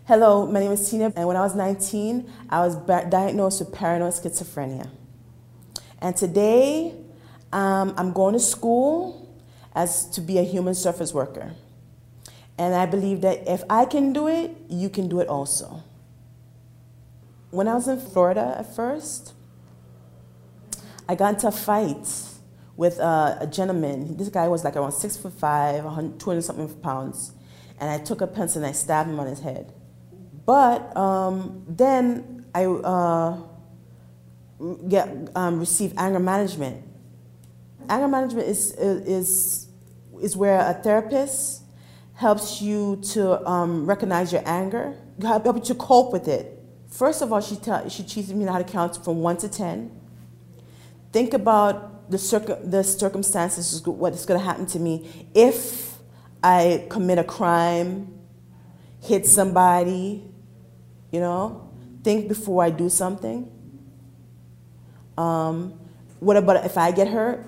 Hello, my name is Tina, and when I was 19, I was diagnosed with paranoid schizophrenia. And today, I'm going to school to be a human service worker. And I believe that if I can do it, you can do it also. When I was in Florida at first, I got into a fight with a gentleman. This guy was like around 6'5", 200-something pounds. And I took a pencil and I stabbed him on his head. But then I received anger management. Anger management is where a therapist helps you to recognize your anger, help you to cope with it. First of all, she teaches me how to count from 1 to 10. Think about the circumstances, what's going to happen to me if I commit a crime, hit somebody. You know, think before I do something. What about if I get hurt?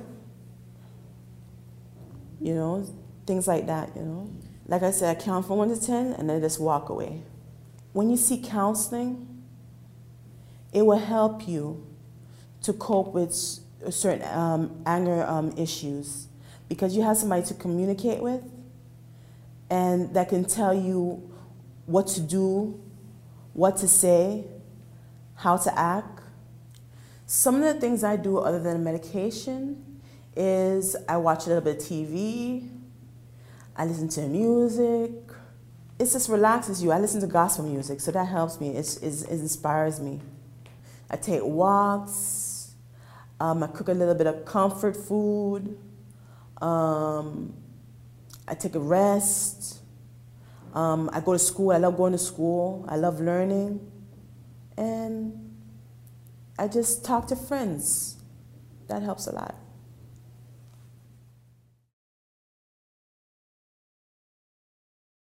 You know, things like that, you know. Like I said, I count from 1 to 10 and then I just walk away. When you seek counseling, it will help you to cope with certain anger issues because you have somebody to communicate with and that can tell you what to do, what to say, how to act. Some of the things I do other than medication is I watch a little bit of TV, I listen to music. It just relaxes you. I listen to gospel music, so that helps me. It inspires me. I take walks, I cook a little bit of comfort food, I take a rest. I go to school. I love going to school. I love learning. And I just talk to friends. That helps a lot.